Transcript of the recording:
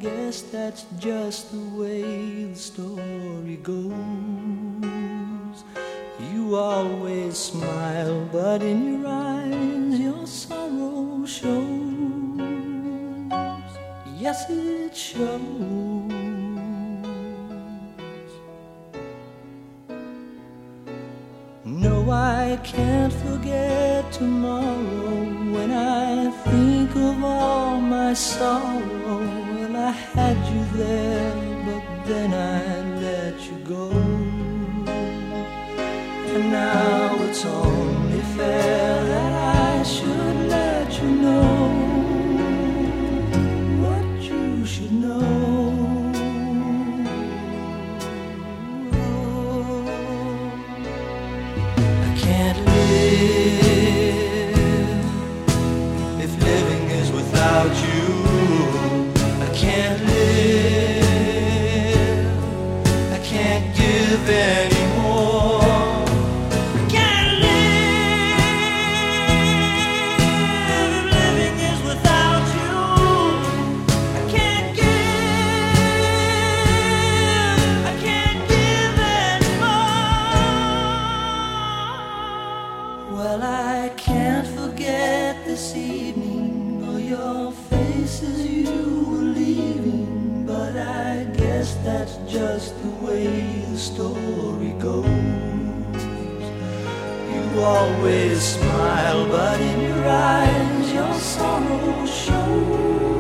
guess that's just the way the story goes. You always smile, but in your eyes your sorrow shows. Yes, it shows. No, I can't forget tomorrow. When I think of all my sorrow, well, I had you there, but then I let you go. And now it's only fair that I should let you know what you should know. I can't live if living is without you. I can't live, I can't give anymore. Well, I can't forget this evening or your face as you were leaving, but I guess that's just the way the story goes. You always smile, but in your eyes your sorrow shows.